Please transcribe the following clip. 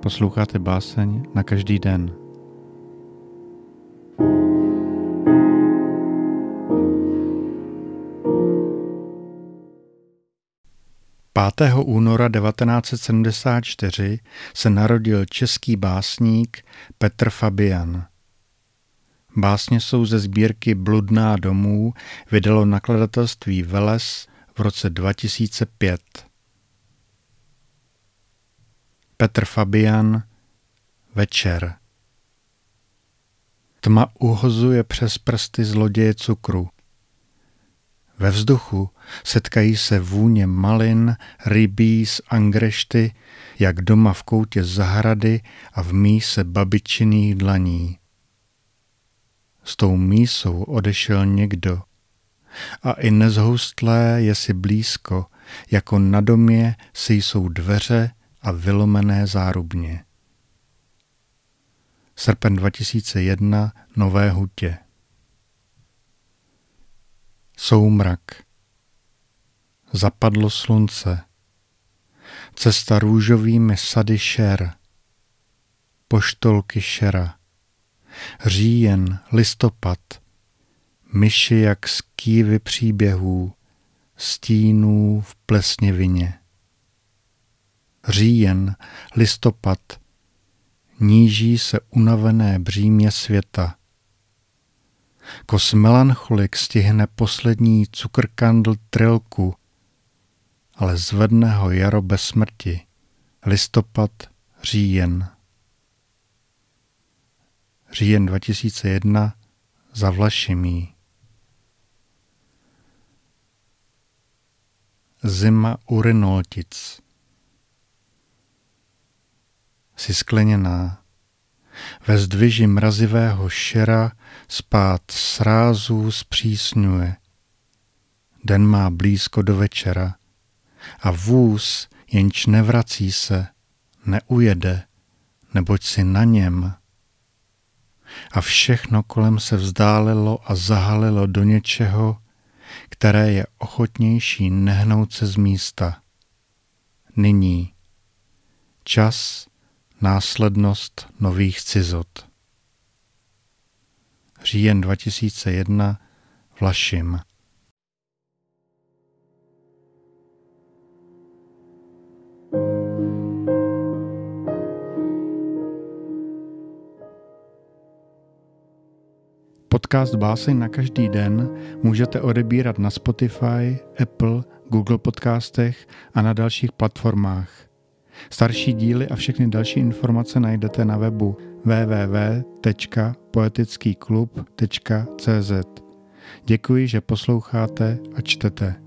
Posloucháte báseň na každý den. Pátého února 1974 se narodil český básník Petr Fabian. Básně jsou ze sbírky Bludná domů, vydalo nakladatelství Veles v roce 2005. Petr Fabian, Večer. Tma uhozuje přes prsty zloděje cukru. Ve vzduchu setkají se vůně malin, rybí z angrešty, jak doma v koutě zahrady a v míse babičiných dlaní. S tou mísou odešel někdo a i nezhoustlé je si blízko, jako na domě si jsou dveře a vylomené zárubně. Srpen 2001, Nové Hutě. Soumrak. Zapadlo slunce. Cesta růžovými sady šer. Poštolky šera. Říjen, listopad. Myši jak z kývy příběhů, stínů v plesnivině. Říjen, listopad. Níží se unavené břímě světa. Kos melancholik stihne poslední cukrkandl trilku, ale zvedne ho jaro bez smrti, listopad, říjen. Říjen 2001, Za Vlašimí. Zima u Rynoltic. Jsi skleněná. Ve zdviži mrazivého šera spát srázů zpřísňuje. Den má blízko do večera a vůz, jenž nevrací se, neujede, neboť si na něm. A všechno kolem se vzdálilo a zahalilo do něčeho, které je ochotnější nehnout se z místa. Nyní. Čas, následnost nových cizot. Říjen 2001, Vlašim. Podcast Báseň na každý den můžete odebírat na Spotify, Apple, Google podcastech a na dalších platformách. Starší díly a všechny další informace najdete na webu www.poetickýklub.cz. Děkuji, že posloucháte a čtete.